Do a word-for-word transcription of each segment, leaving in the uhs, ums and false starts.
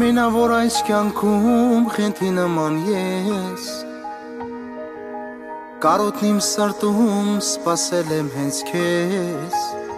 Ամենավոր այս կյանքում խենթի նման ես Կարոտն իմ սրտում սպասել եմ հենց քեզ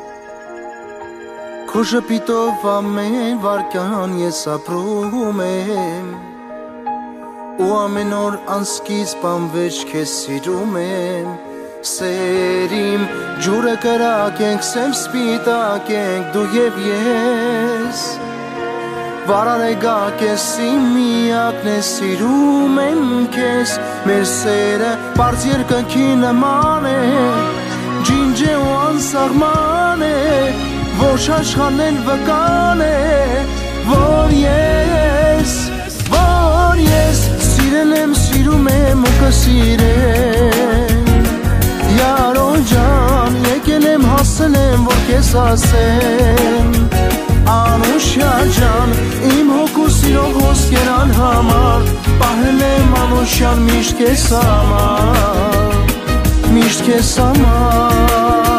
Քո շպիտով ամեն վարկյան ես ապրում եմ Ու ամեն օր անսկիզբ անվերջ քեզ սիրում եմ Սեր իմ ջուրը կրակ ենք, սև սպիտակ ենք դու և ես Վարարեգակ ես իմ միակն է սիրում եմ քեզ Մեր սերը պարզ երկնքի նման է Ջինջե ու անսահման է Ոչ աշխարհն վկան է Որ ես, որ ես Սիրել եմ, սիրում եմ ու կսիրեմ Յարո ջան, եկել եմ հասել եմ, որ քեզ ասեմ Անուշյալ ջան, իմ հոգու սիրո հոսքեր անհամար Պահել եմ անուշյալ միշտ քեզ համար Միշտ քեզ համար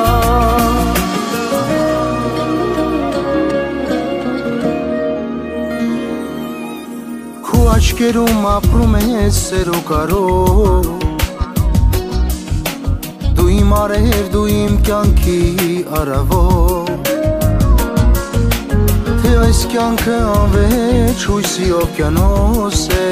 Քո աչքերում ապրում ես սեր ու կարող Դու իմ արև, դու իմ կյանքի արավով Այս կյանքը անվեջ հույսի օվկիանոս է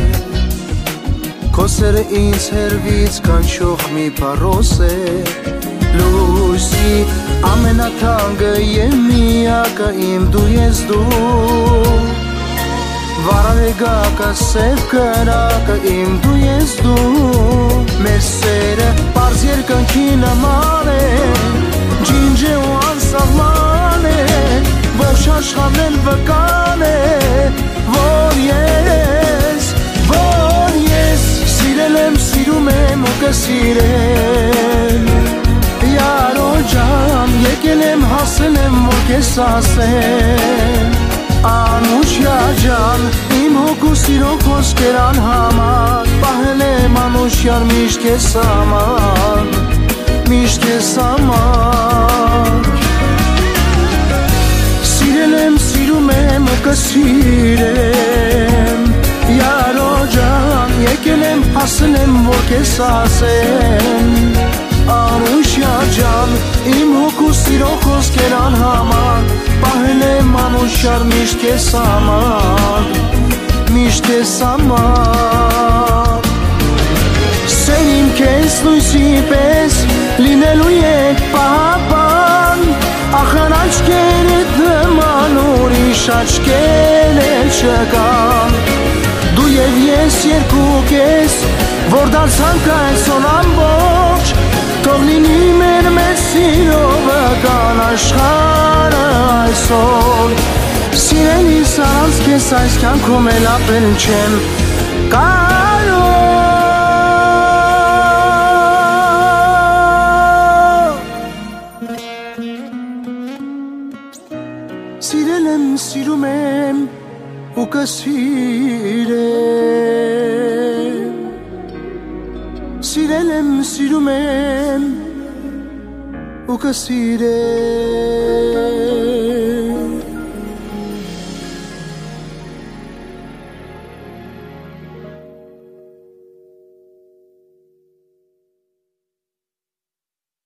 Քո սերը ինձ հերվից կանչող մի փարոս է Լույսի ամենաթանկը և միակը իմ դու ես դու Վարարեգակը սև կրակը իմ դու ես դու Մեր սերը պարզ երկնքի նման է Ջինջե ու անսահման է Ոչ աշխարհն վկան է Որ ես, որ ես Սիրել եմ, սիրում եմ ու կսիրեմ Յարո ջան, եկել եմ, հասել եմ, որ քեզ ասեմ Անուշյա ջան, իմ հոգու սիրո խոսքեր անհամար Պահել եմ անուշյալ միշտ քեզ համար Միշտ քեզ համար Սիրել եմ, սիրում եմ ու կսիրեմ Յարո ջան, եկել եմ, հասել եմ, որ քեզ ասեմ Անուշյա ջան, իմ հոգու սիրո խոսքեր անհամար Պահել եմ անուշյալ միշտ քեզ համար Միշտ քեզ համար Սեր իմ քեզ լույսի պես լինելու եք պահապան Ախր աչքերդ նման ուրիշ աչքեր էլ չկան Դու և ես երկուք ես, որ դարձանք այսօր ամբողջ Թող լինի մեր մեծ սիրո վկան աշխարհը այսօր Սիրելիս առանց քեզ այս կյանքում էլ ապրել չեմ կարող Սիրել եմ, սիրում եմ ու կսիրեմ Սիրել եմ, սիրում եմ ու կսիրեմ